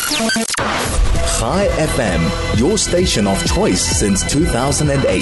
Chai FM, your station of choice since 2008.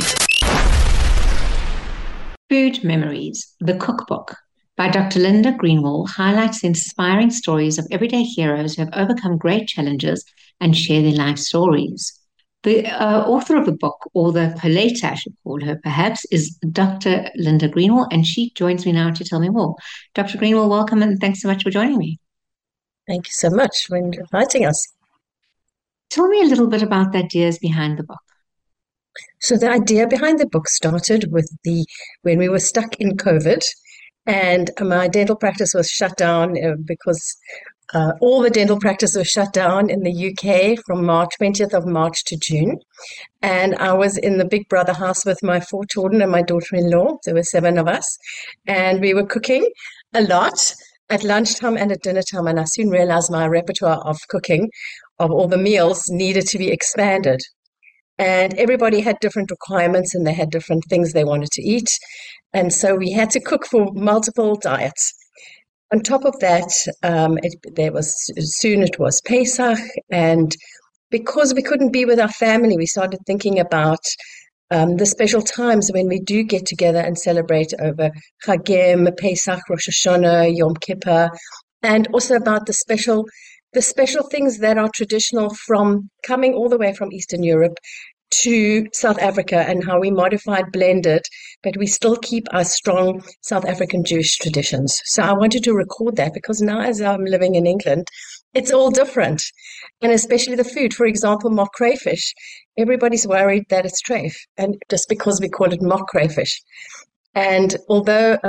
Food Memories, The Cookbook by Dr. Linda Greenwald highlights the inspiring stories of everyday heroes who have overcome great challenges and share their life stories. The author of the book, or the collator, I should call her perhaps, is Dr. Linda Greenwald, and she joins me now to tell me more. Dr. Greenwald, welcome and thanks so much for joining me. Thank you so much for inviting us. Tell me a little bit about the ideas behind the book. So the idea behind the book started with when we were stuck in COVID, and my dental practice was shut down because all the dental practice was shut down in the UK from 20th of March to June. And I was in the Big Brother house with my 4 children and my daughter-in-law. There were 7 of us. And we were cooking a lot at lunchtime and at dinner time. And I soon realized my repertoire of cooking, of all the meals, needed to be expanded. And everybody had different requirements and they had different things they wanted to eat. And so we had to cook for multiple diets. On top of that, it was Pesach, and because we couldn't be with our family, we started thinking about the special times when we do get together and celebrate over Chagim, Pesach, Rosh Hashanah, Yom Kippur, and also about the special things that are traditional from coming all the way from Eastern Europe to South Africa, and how we modified, blended, but we still keep our strong South African Jewish traditions. So I wanted to record that because now, as I'm living in England, it's all different. And especially the food. For example, mock crayfish. Everybody's worried that it's treif, and just because we call it mock crayfish. And although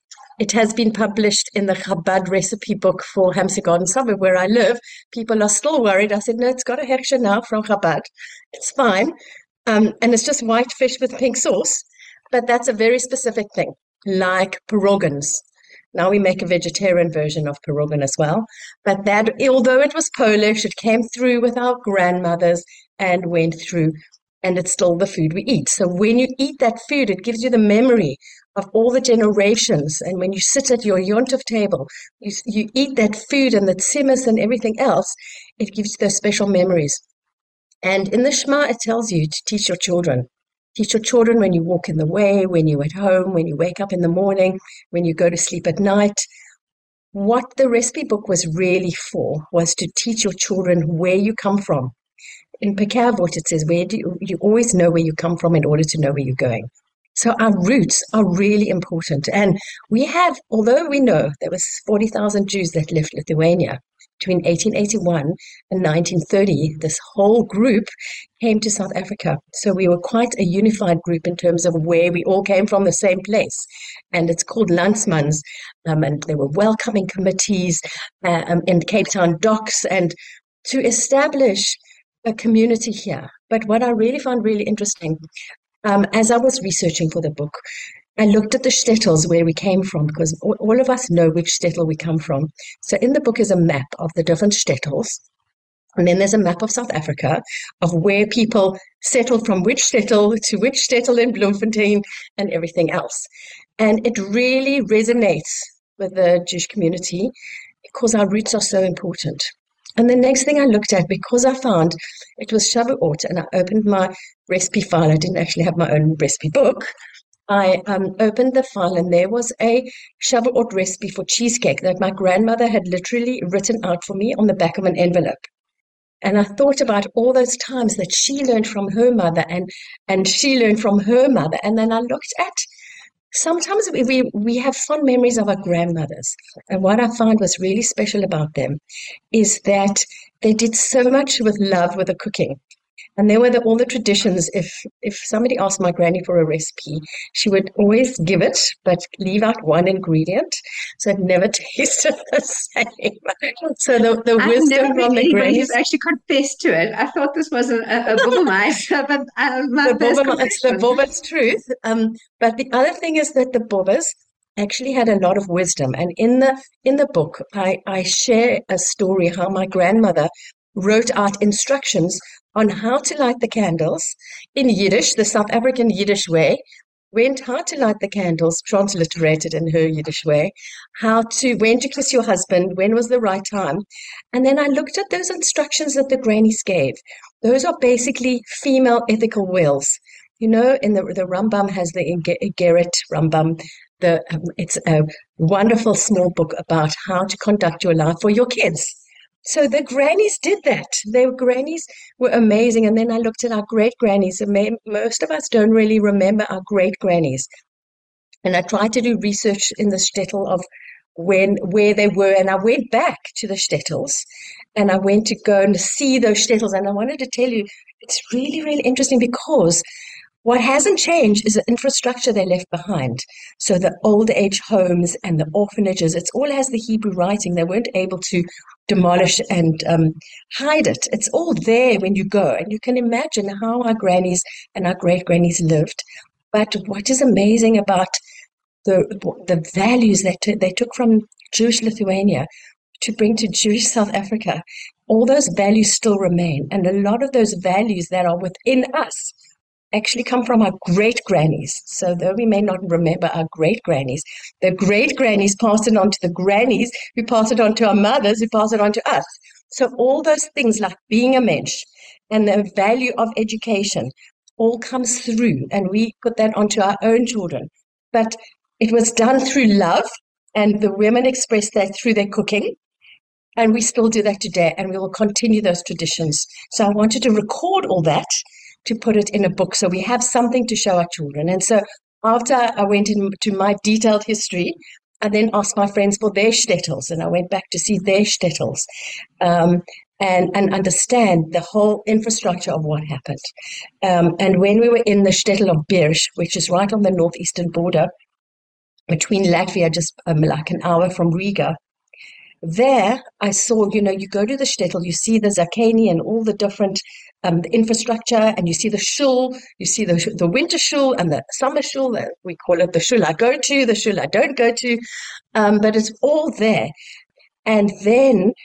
it has been published in the Chabad recipe book for Hampstead Garden Suburb, where I live, people are still worried. I said, no, it's got a hechsher now from Chabad. It's fine. And it's just white fish with pink sauce. But that's a very specific thing, like pierogans. Now we make a vegetarian version of pierogan as well. But that, although it was Polish, it came through with our grandmothers and went through, and it's still the food we eat. So when you eat that food, it gives you the memory of all the generations. And when you sit at your Yontov table, you eat that food and the tzimmus and everything else, it gives you those special memories. And in the Shema, it tells you to teach your children. Teach your children when you walk in the way, when you're at home, when you wake up in the morning, when you go to sleep at night. What the recipe book was really for was to teach your children where you come from. In Pirkei Avot, it says, you always know where you come from in order to know where you're going. So our roots are really important. And we have, although we know there was 40,000 Jews that left Lithuania between 1881 and 1930, this whole group came to South Africa. So we were quite a unified group in terms of where we all came from, the same place. And it's called Landsmans. And there were welcoming committees in Cape Town docks, and to establish a community here. But what I really found really interesting, as I was researching for the book, I looked at the shtetls where we came from, because all of us know which shtetl we come from. So in the book is a map of the different shtetls, and then there's a map of South Africa of where people settled from which shtetl to which shtetl in Bloemfontein and everything else. And it really resonates with the Jewish community because our roots are so important. And the next thing I looked at, because I found it was Shavuot, and I opened my recipe file. I didn't actually have my own recipe book. I opened the file, and there was a Shavuot recipe for cheesecake that my grandmother had literally written out for me on the back of an envelope. And I thought about all those times that she learned from her mother and she learned from her mother. And then I looked at, sometimes we have fond memories of our grandmothers. And what I found was really special about them is that they did so much with love with the cooking. And there were all the traditions. If somebody asked my granny for a recipe, she would always give it, but leave out one ingredient, so it never tasted the same. So the wisdom from the granny has actually confessed to it. I thought this was a Bobomite, but it's the Boba's truth. But the other thing is that the Bobas actually had a lot of wisdom, and in the book, I share a story how my grandmother wrote out instructions on how to light the candles in Yiddish, the South African Yiddish way, went how to light the candles, transliterated in her Yiddish way, when to kiss your husband, when was the right time. And then I looked at those instructions that the grannies gave. Those are basically female ethical wills. In the Rambam has the Igeret Rambam. It's a wonderful small book about how to conduct your life for your kids. So the grannies did that. Their grannies were amazing. And then I looked at our great-grannies. Most of us don't really remember our great-grannies. And I tried to do research in the shtetl of where they were. And I went back to the shtetls. And I went to go and see those shtetls. And I wanted to tell you, it's really, really interesting because what hasn't changed is the infrastructure they left behind. So the old age homes and the orphanages, it all has the Hebrew writing. They weren't able to demolish and hide it. It's all there when you go. And you can imagine how our grannies and our great-grannies lived. But what is amazing about the values that they took from Jewish Lithuania to bring to Jewish South Africa, all those values still remain. And a lot of those values that are within us actually come from our great-grannies. So though we may not remember our great-grannies, the great-grannies passed it on to the grannies, who passed it on to our mothers, who passed it on to us. So all those things like being a mensch and the value of education all comes through, and we put that onto our own children. But it was done through love, and the women expressed that through their cooking, and we still do that today, and we will continue those traditions. So I wanted to record all that to put it in a book so we have something to show our children. And so after I went into my detailed history, I then asked my friends for their shtetls, and I went back to see their shtetls and understand the whole infrastructure of what happened. And when we were in the shtetl of Birch, which is right on the northeastern border between Latvia, just like an hour from Riga, there I saw, you go to the shtetl, you see the zakeni and all the different infrastructure, and you see the shul, you see the winter shul and the summer shul. We call it the shul I go to, the shul I don't go to, but it's all there. And then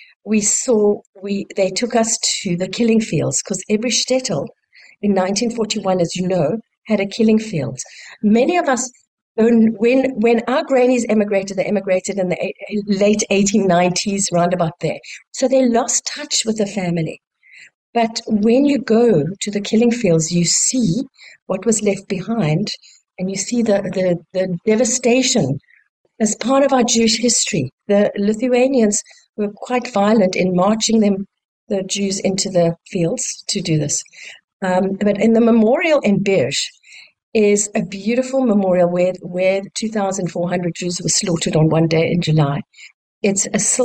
they took us to the killing fields, because every shtetl in 1941, as you know, had a killing field. Many of us, when our grannies emigrated, they emigrated in the late 1890s, round about there. So they lost touch with the family. But when you go to the killing fields, you see what was left behind, and you see the devastation as part of our Jewish history. The Lithuanians were quite violent in marching the Jews into the fields to do this. But in the memorial in Birch is a beautiful memorial where 2,400 Jews were slaughtered on one day in July. It's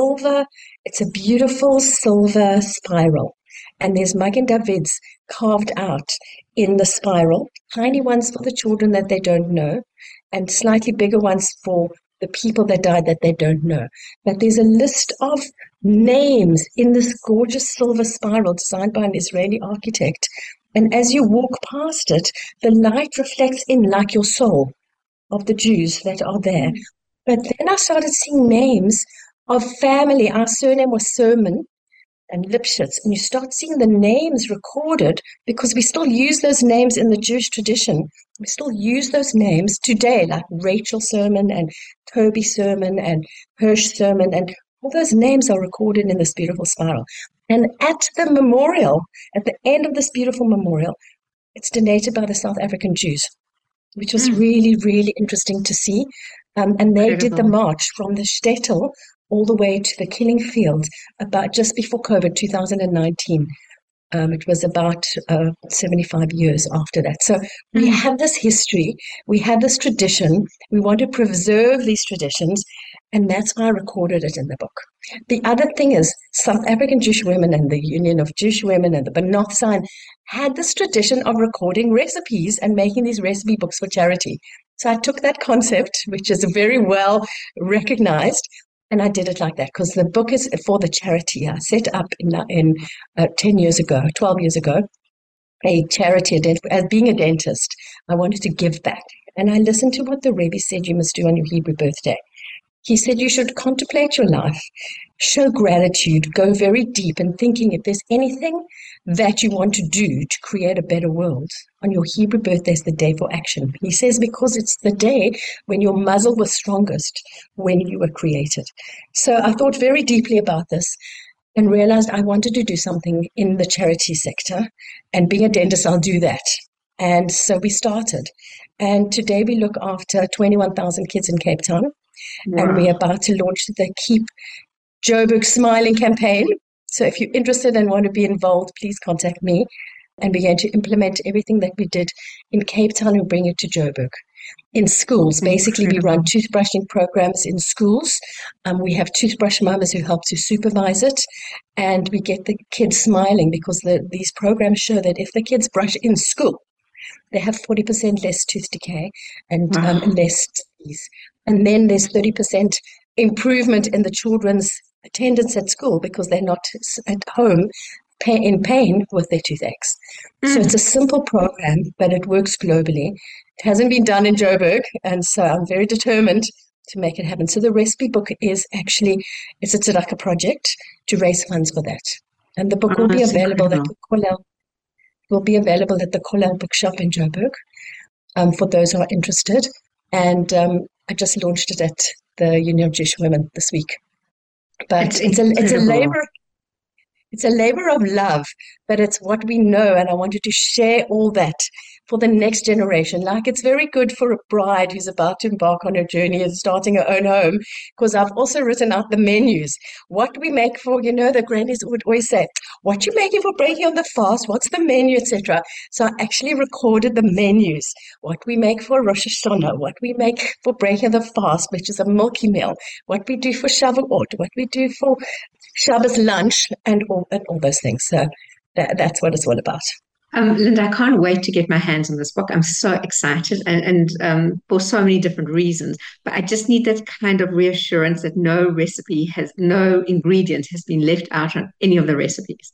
a beautiful silver spiral. And there's Magen Davids carved out in the spiral, tiny ones for the children that they don't know, and slightly bigger ones for the people that died that they don't know. But there's a list of names in this gorgeous silver spiral designed by an Israeli architect. And as you walk past it, the light reflects in like your soul of the Jews that are there. But then I started seeing names of family. Our surname was Sermon and Lipschitz, and you start seeing the names recorded, because we still use those names in the Jewish tradition. We still use those names today, like Rachel Sermon and Toby Sermon and Hirsch Sermon, and all those names are recorded in this beautiful spiral. And at the memorial, at the end of this beautiful memorial, it's donated by the South African Jews, which was really, really interesting to see. And they did the march from the shtetl all the way to the killing field about just before COVID, 2019. It was about 75 years after that. So we have this history, we have this tradition, we want to preserve these traditions, and that's why I recorded it in the book. The other thing is, South African Jewish Women and the Union of Jewish Women and the B'nai Zion had this tradition of recording recipes and making these recipe books for charity. So I took that concept, which is very well recognized, and I did it like that, because the book is for the charity. I set up in 12 years ago, a charity. As being a dentist, I wanted to give back. And I listened to what the Rebbe said you must do on your Hebrew birthday. He said you should contemplate your life, show gratitude, go very deep in thinking if there's anything that you want to do to create a better world. On your Hebrew birthday is the day for action. He says because it's the day when your muzzle was strongest, when you were created. So I thought very deeply about this and realized I wanted to do something in the charity sector. And being a dentist, I'll do that. And so we started. And today we look after 21,000 kids in Cape Town. Wow. And we're about to launch the Keep Joburg Smiling campaign. So if you're interested and want to be involved, please contact me. And we're going to implement everything that we did in Cape Town and bring it to Joburg. In schools, basically, we run toothbrushing programs in schools. We have toothbrush mamas who help to supervise it, and we get the kids smiling because these programs show that if the kids brush in school, they have 40% less tooth decay and less disease. And then there's 30% improvement in the children's attendance at school because they're not at home in pain with their toothaches. So it's a simple program, but it works globally. It hasn't been done in Joburg, and so I'm very determined to make it happen. So the recipe book is actually, it's a tzedakah project to raise funds for that. And the book will be available at the Kollel bookshop in Joburg for those who are interested. And I just launched it at the Union of Jewish Women this week. But it's a labor. It's a labor of love, but it's what we know, and I wanted to share all that for the next generation. Like, it's very good for a bride who's about to embark on a journey and starting her own home, because I've also written out the menus. What we make for, the grannies would always say, what you making for breaking on the fast, what's the menu, etc. So I actually recorded the menus, what we make for Rosh Hashanah, what we make for breaking the fast, which is a milky meal, what we do for Shavuot, what we do for Shabbos lunch, and all those things. So that's what it's all about. Linda, I can't wait to get my hands on this book. I'm so excited and for so many different reasons. But I just need that kind of reassurance that no ingredient has been left out on any of the recipes.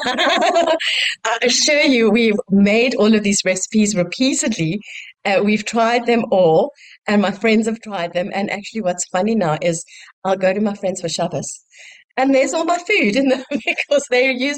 I assure you, we've made all of these recipes repeatedly. We've tried them all, and my friends have tried them. And actually, what's funny now is I'll go to my friends for Shabbos, and there's all my food in them because they use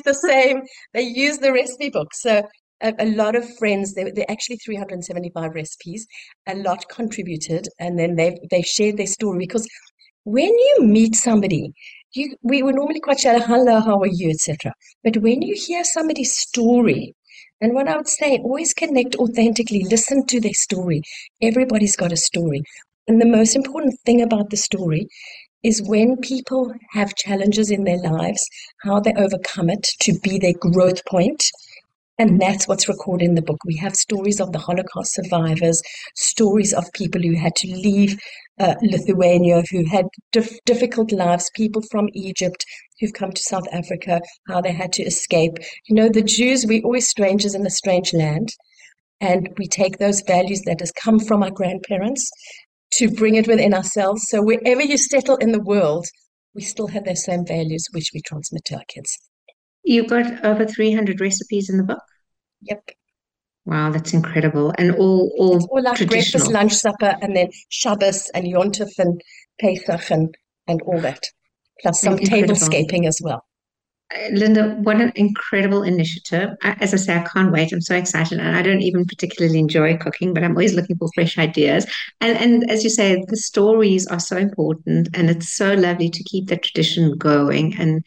the recipe book. So a lot of friends, they're actually 375 recipes, a lot contributed, and then they shared their story. Because when you meet somebody, we were normally quite shallow, hello, how are you, etc. But when you hear somebody's story, and what I would say, always connect authentically, listen to their story. Everybody's got a story. And the most important thing about the story is when people have challenges in their lives, how they overcome it to be their growth point. And that's what's recorded in the book. We have stories of the Holocaust survivors, stories of people who had to leave Lithuania, who had difficult lives, people from Egypt who've come to South Africa, how they had to escape. The Jews, we're always strangers in a strange land. And we take those values that has come from our grandparents to bring it within ourselves. So wherever you settle in the world, we still have those same values which we transmit to our kids. You've got over 300 recipes in the book? Yep. Wow, that's incredible. And all it's all like breakfast, lunch, supper, and then Shabbos and Yontif and Pesach and all that. Plus some tablescaping as well. Linda, what an incredible initiative. As I say, I can't wait. I'm so excited. And I don't even particularly enjoy cooking, but I'm always looking for fresh ideas. And as you say, the stories are so important, and it's so lovely to keep that tradition going. And,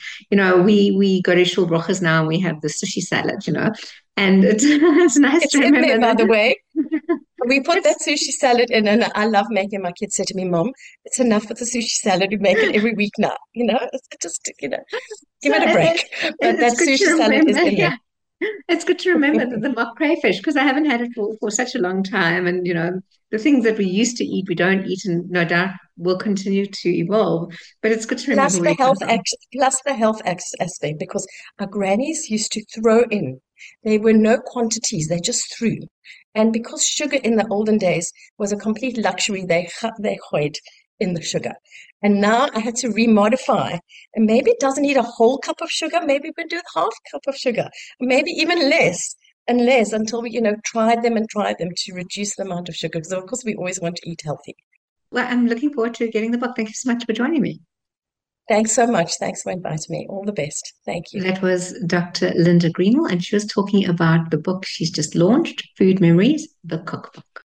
we go to Shul Brochas now and we have the sushi salad, and it's nice to remember. There, by the way. We put that sushi salad in, and I love making. My kids say to me, Mom, it's enough with the sushi salad. We make it every week now. Just give it a break. But that sushi salad is in there. It's good to remember the mock crayfish, because I haven't had it for such a long time. And, the things that we used to eat, we don't eat, and no doubt will continue to evolve. But it's good to remember. Plus the health aspect, because our grannies used to throw in. There were no quantities, they just threw. And because sugar in the olden days was a complete luxury, they hid in the sugar. And now I had to remodify. And maybe it doesn't need a whole cup of sugar. Maybe we can do a half cup of sugar. Maybe even less and less until we, tried them to reduce the amount of sugar. Because, of course, we always want to eat healthy. Well, I'm looking forward to getting the book. Thank you so much for joining me. Thanks so much. Thanks for inviting me. All the best. Thank you. That was Dr. Linda Greenwell, and she was talking about the book she's just launched, Food Memories, the Cookbook.